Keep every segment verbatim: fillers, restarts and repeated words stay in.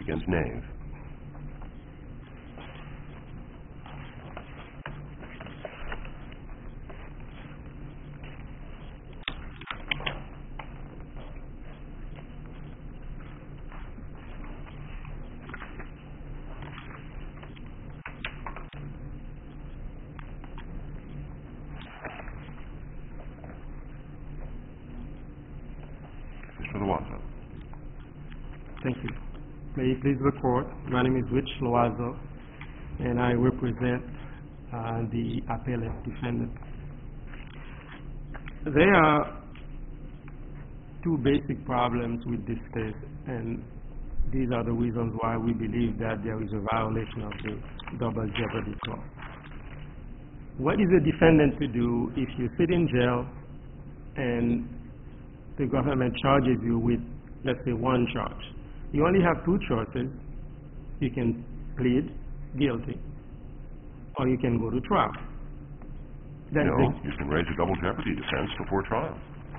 against Nave. Mister Loazo. Thank you. May it please the court, my name is Rich Loazo, and I represent uh, the appellate defendant. There are two basic problems with this case, and these are the reasons why we believe that there is a violation of the double jeopardy clause. What is a defendant to do if you sit in jail and the government charges you with, let's say, one charge? You only have two choices. You can plead guilty, or you can go to trial. That's no, it. You can raise a double jeopardy defense before trial.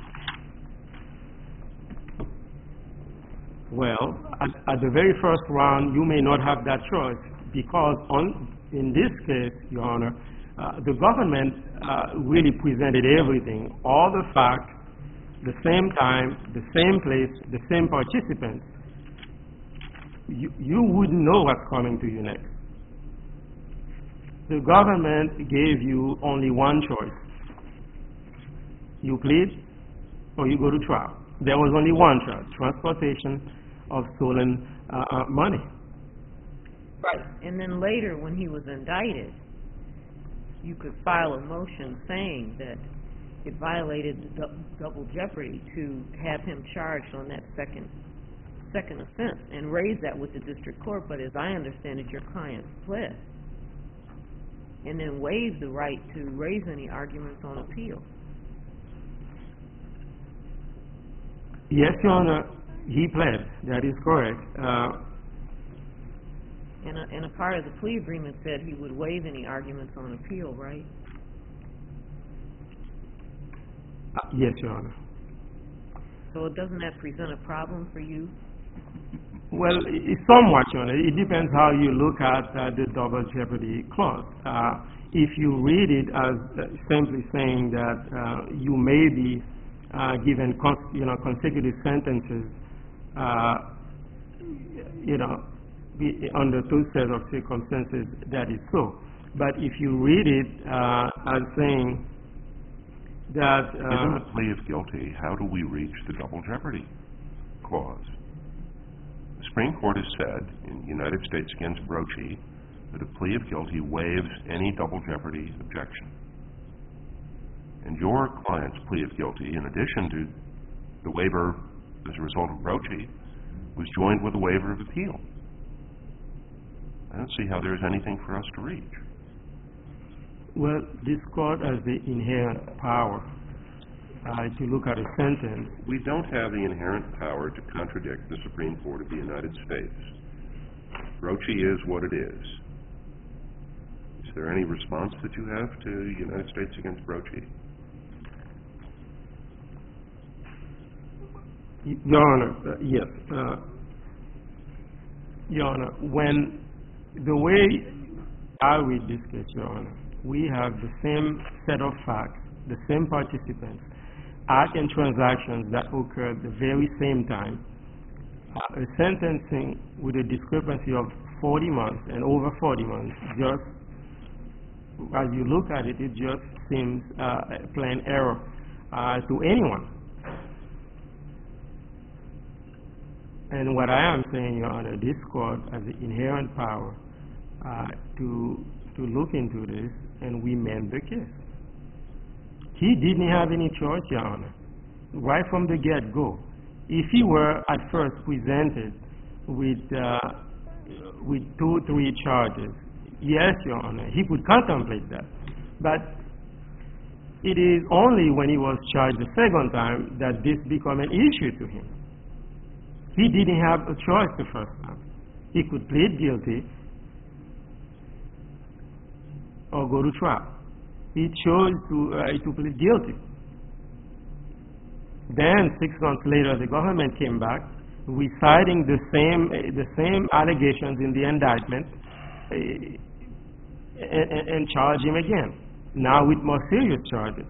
Well, at, at the very first round, you may not have that choice because on, in this case, Your Honor, uh, the government uh, really presented everything, all the facts, the same time, the same place, the same participants. You, you wouldn't know what's coming to you next. The government gave you only one choice. You plead or you go to trial. There was only one charge, transportation of stolen uh, uh, money. Right. And then later when he was indicted, you could file a motion saying that it violated the du double jeopardy to have him charged on that second second offense and raise that with the district court. But as I understand it, your client pled and then waived the right to raise any arguments on appeal. Yes, Your Honor, he pled. That is correct. Uh, and, a, and a part of the plea agreement said he would waive any arguments on appeal, right? uh, yes, Your Honor. So doesn't that present a problem for you? Well, it's somewhat, Your Honor. It depends how you look at uh, the double jeopardy clause. Uh, if you read it as uh, simply saying that uh, you may be uh, given cons you know, consecutive sentences, uh, you know, be under two sets of circumstances, that is so. But if you read it uh, as saying that... Uh, Given the plea of guilty, how do we reach the double jeopardy clause? The Supreme Court has said in United States against Brochie that a plea of guilty waives any double jeopardy objection. And your client's plea of guilty, in addition to the waiver as a result of Brochie, was joined with a waiver of appeal. I don't see how there's anything for us to reach. Well, this court has the inherent power uh, to look at a sentence. We don't have the inherent power to contradict the Supreme Court of the United States. Brochie is what it is. Is there any response that you have to United States against Brochie? Your Honor, uh, yes. Uh, Your Honor, when the way I read this case, Your Honor, we have the same set of facts, the same participants, act and transactions that occurred at the very same time. Uh, a sentencing with a discrepancy of forty months and over forty months, just as you look at it, it just seems uh, a plain error uh, to anyone. And what I am saying, Your Honor, this court has the inherent power uh, to to look into this and remand the case. He didn't have any choice, Your Honor, right from the get-go. If he were at first presented with uh, with two, three charges, yes, Your Honor, he could contemplate that. But it is only when he was charged the second time that this became an issue to him. He didn't have a choice the first time. He could plead guilty or go to trial. He chose to, uh, to plead guilty. Then, six months later, the government came back reciting the same, uh, the same allegations in the indictment uh, and, and, and charge him again, now with more serious charges.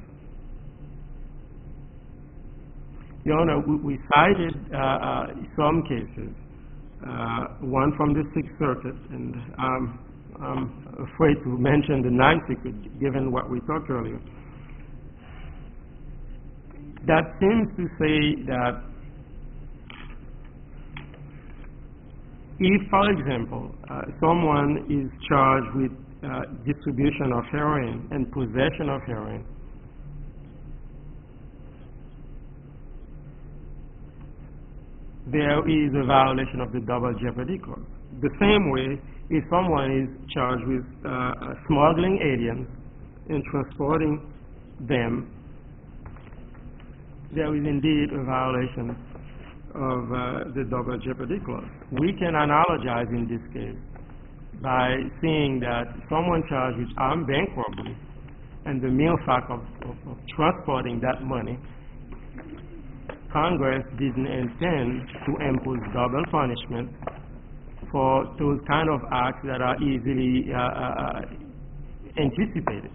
Your Honor, we, we cited uh, uh, some cases, uh, one from the Sixth Circuit, and um, I'm afraid to mention the Ninth Circuit, given what we talked earlier. That seems to say that if, for example, uh, someone is charged with uh, distribution of heroin and possession of heroin, there is a violation of the Double Jeopardy Clause. The same way, if someone is charged with uh, smuggling aliens and transporting them, there is indeed a violation of uh, the Double Jeopardy Clause. We can analogize in this case by seeing that someone charged with armed bank robbery and the mere fact of, of, of transporting that money, Congress didn't intend to impose double punishment for those kind of acts that are easily uh, uh, anticipated.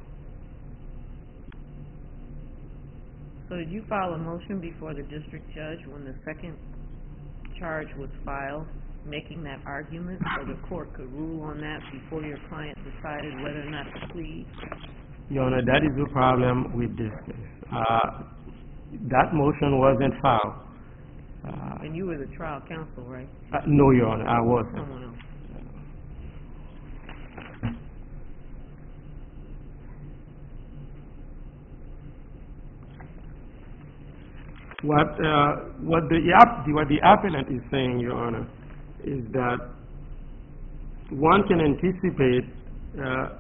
So did you file a motion before the district judge when the second charge was filed, making that argument so the court could rule on that before your client decided whether or not to plead? Your Honor, that is the problem with this case. Uh, that motion wasn't filed. Uh, and you were the trial counsel, right? Uh, no, Your Honor, I wasn't. Someone else. What uh, what the app, what the appellant is saying, Your Honor, is that one can anticipate uh,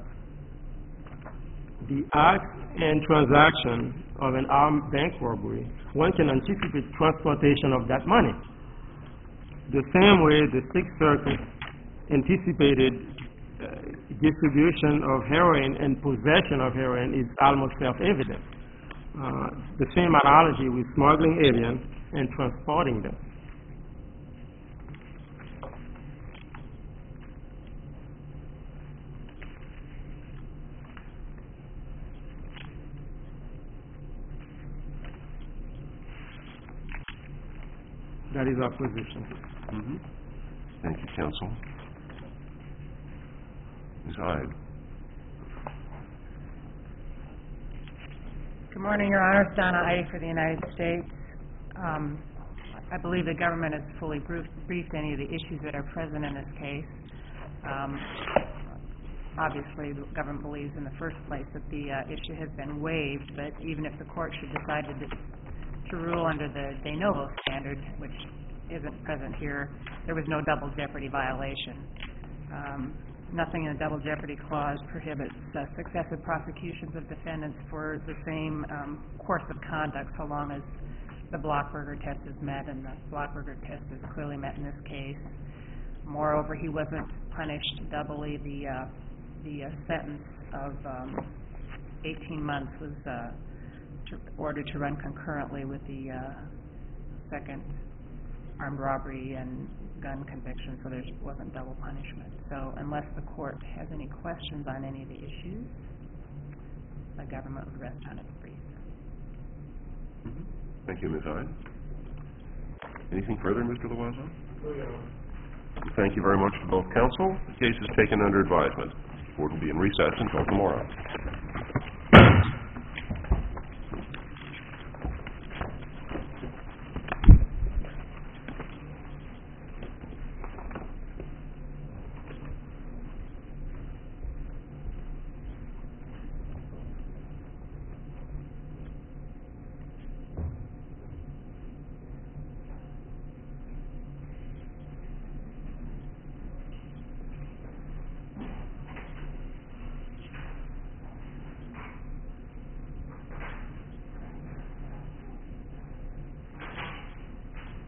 the act and transaction of an armed bank robbery. One can anticipate transportation of that money. The same way the Sixth Circuit anticipated uh, distribution of heroin and possession of heroin is almost self-evident. Uh, the same analogy with smuggling aliens and transporting them. That is our position. Mm-hmm. Thank you, counsel. Miz Ide. Good morning, Your Honor. Donna Ide for the United States. Um, I believe the government has fully briefed, briefed any of the issues that are present in this case. Um, obviously, the government believes in the first place that the uh, issue has been waived, but even if the court should decide to, to rule under the de novo standard, which isn't present here, there was no double jeopardy violation. Um, Nothing in the Double Jeopardy Clause prohibits uh, successive prosecutions of defendants for the same um, course of conduct so long as the Blockberger test is met, and the Blockberger test is clearly met in this case. Moreover, he wasn't punished doubly. The, uh, the uh, sentence of um, eighteen months was uh, to, ordered to run concurrently with the uh, second armed robbery and gun conviction, so there wasn't double punishment. So unless the court has any questions on any of the issues, the government would rest on its brief. Mm-hmm. Thank you, Miz Ide. Anything further, Mister Loiseau? No, Your Honor. Thank you very much to both counsel. The case is taken under advisement. The court will be in recess until tomorrow.